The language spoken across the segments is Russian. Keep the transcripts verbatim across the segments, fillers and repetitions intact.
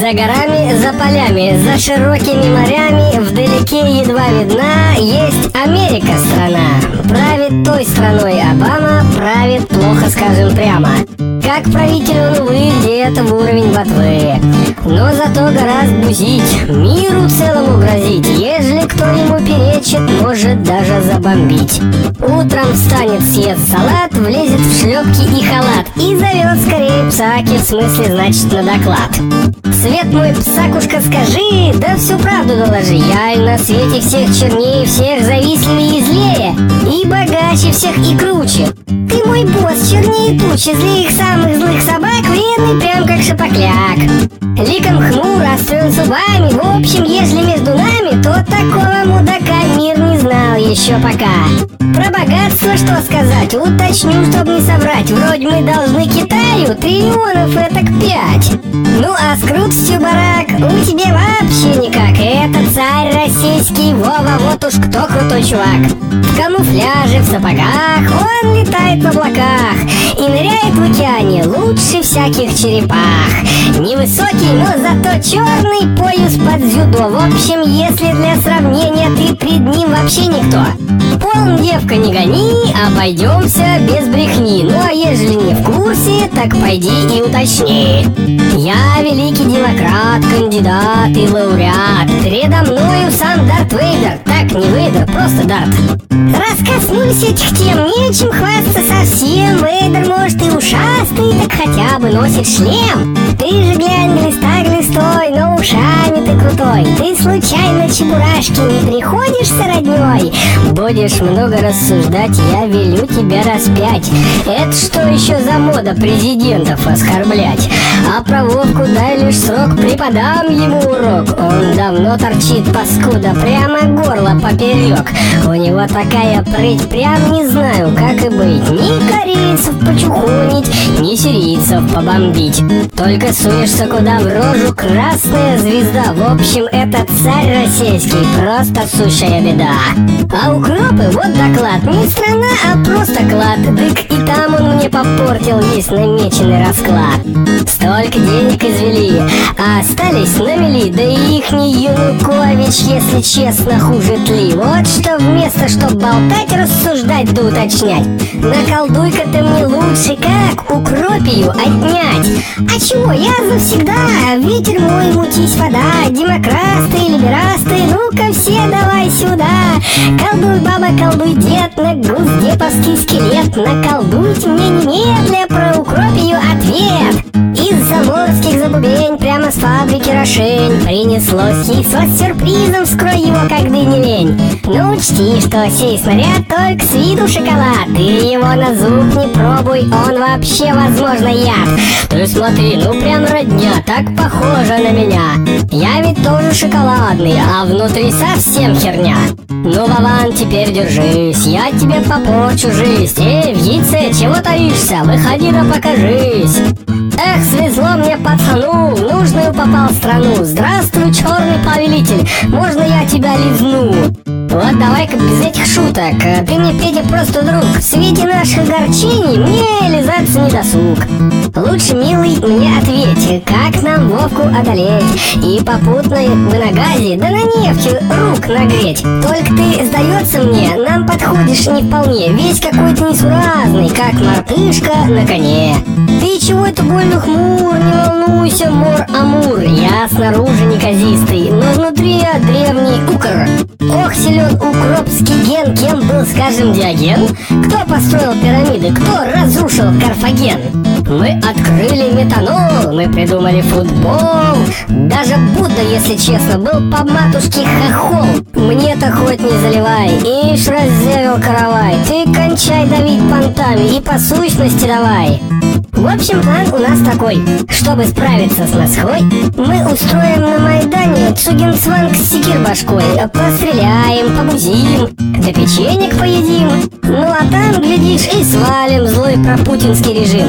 За горами, за полями, за широкими морями, вдалеке едва видна, есть Америка страна. Правит той страной Обама, правит плохо, скажем прямо. Как правитель он, увы, где-то в уровень ботвы. Но зато гораздо бузить, миру целому грозить. Ежели кто ему перечит, может даже забомбить. Утром встанет, съест салат, влезет в шлепки и халат и зовет скорее псаки, в смысле, значит, на доклад. Свет мой, псакушка, скажи, да всю правду доложи. Я и на свете всех чернее, всех завистливее и злее, и богаче всех и круче. Ты мой босс, чернее тучи, злых самых злых собак, вредный прям как шапокляк. Ликом хмур, острен зубами, в общем, ежели между нами, то такого мудака мир не знал еще пока. Про богатство что сказать, уточню, чтоб не соврать. Вроде мы должны Китаю триллионов этак пять. Ну а с крутостью, барак, у тебя вообще никак. Это царь российский, Вова, вот уж кто крутой чувак. В камуфляже, в сапогах, он летает в облаках и ныряет в океане лучше всяких черепах. Невысокий, но зато черный пояс под дзюдо. В общем, если для сравнения ты пред ним вообще никто. Полн, девка, не гони, обойдемся без брехни. Ну а ежели не в курсе, так пойди и уточни. Я великий демократ, кандидат и лауреат. Передо мною сам Дарт Вейдер. Так, не Вейдер, просто Дарт. Раз коснулись этих тем, нечем хвастаться совсем. Вейдер, может, и ушастый, так хотя бы носит шлем. Ты же глянь, глиста глистой, но ушами ты крутой. Ты случайно чебурашки не приходишься родней? Будешь много рассуждать, я велю тебя распять. Это что еще за мода президентов оскорблять? А про Вовку дай лишь срок, преподам ему урок. Он давно торчит, паскуда, прямо горло поперек. У него такая прыть, прям не знаю, как и быть. Ни корейцев почухонить, ни сирийцев побомбить. Только суешься куда в рожу, красная звезда. В общем, этот царь российский просто сущая беда. А укропы, вот доклад, не страна, а просто клад. Дык и там он мне попортил весь намеченный расклад. Столько денег извели, а остались на мели. Да и ихний Янукович, если честно, хуже тли. Вот что вместо, чтоб болтать, рассуждать да уточнять. Наколдуй-ка ты мне лучше, как укропию отнять. А чего, я завсегда, ветер мой, мутись вода. Демокрасты, либерасты, ну-ка все давай сюда. Колдуй, баба, колдуй, дед, на госдеповский скелет. Наколдуйте мне немедля про укропию ответ. Из заморских забубень прямо с фабрики Рошень принеслось яйцо с сюрпризом, вскрой его, как дыни лень. Но учти, что сей снаряд только с виду шоколад. Ты его на зуб не пробуй, он вообще, возможно, яд. Ты смотри, ну прям родня, так похоже на меня. Я ведь тоже шоколадный, а внутри совсем херня. Ну, Вован, теперь держись, я тебе попорчу жизнь. Эй, в яйце, чего таишься? Выходи да покажись. Эх, свезло мне, пацану, в нужную попал страну. Здравствуй, черный повелитель, можно я тебя лизну? Вот давай-ка без этих шуток, ты мне, Петя, просто друг. В свете наших огорчений мне лизаться не досуг. Лучше, милый, мне ответь, как нам Вовку одолеть и попутно в нагазе, да на нефть рук нагреть. Только ты, сдается мне, нам подходишь не вполне. Весь какой-то несуразный, как мартышка на коне. Ты чего это больно хмур, не волнуйся, мор-амур. Я снаружи неказистый, но внутри я древний укр. Ох, силен укропский ген, кем был, скажем, Диоген? Кто построил пирамиды, кто разрушил Карфаген? Мы открыли метанол, мы придумали футбол. Даже Будда, если честно, был по матушке хохол. Мне-то хоть не заливай, ишь раззявил каравай. Ты кончай давить понтами и по сущности давай. В общем, план у нас такой. Чтобы справиться с Москвой, мы устроим на Майдане цугенцванг с секир башкой. Постреляем, побузим, да печенек поедим. Ну а там, глядишь, и свалим злой пропутинский режим.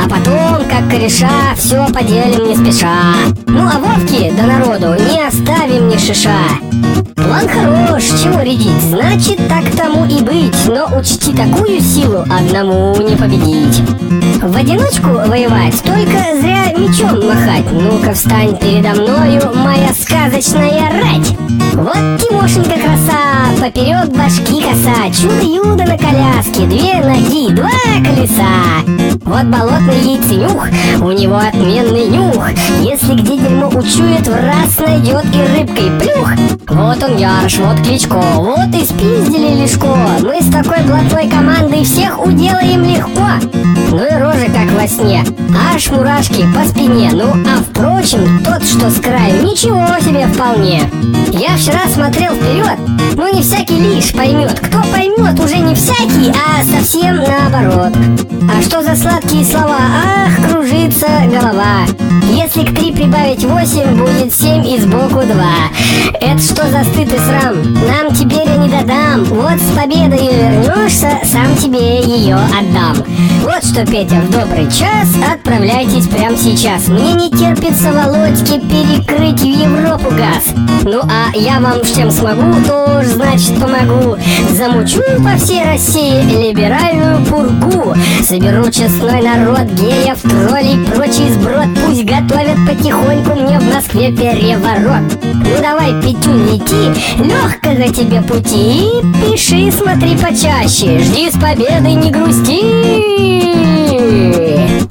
А потом, как кореша, все поделим не спеша. Ну а Вовки да народу не оставим ни шиша. План хорош, чего рядить, значит так тому и быть. Но учти, такую силу одному не победить. В одиночку воевать, только зря мечом махать. Ну-ка встань передо мною, моя сказочная рать. Вот Тимошенька краса, поперек башки коса, чудо-юдо на коляске, две ноги, два колеса. Вот болотный яйценюх, у него отменный нюх. Если где дерьмо учует, в раз найдет и рыбкой плюх. Вот он Ярош, вот Кличко, вот и спиздили Лешко. Мы с такой блатной командой всех уделаем легко. Ну и рожи как во сне, аж мурашки по спине. Ну а впрочем, тот, что с краю, ничего себе вполне. Я вчера смотрел вперед, но не всякий лишь поймет. Кто поймет, уже не всякий, а совсем наоборот. А что за сладкие слова? Ах, кружится голова. Если к три прибавить восемь, будет семь и сбоку два. Это что за стыд и срам? Нам теперь я не додам. Вот с победой вернешься, сам тебе ее отдам. Вот что, Петя, в добрый час отправляйтесь прямо сейчас. Мне не терпится Володьке перекрыть в Европу газ. Ну а я вам в чем смогу, тоже, значит, помогу. Замучу по всей России либеральную пургу. Соберу честной народ, геев, троллей, прочий сброд. Пусть готовят потихоньку мне в Москве переворот. Ну давай, Петю, лети, легкого тебе пути. И пиши, смотри почаще, жди с победой, не грусти.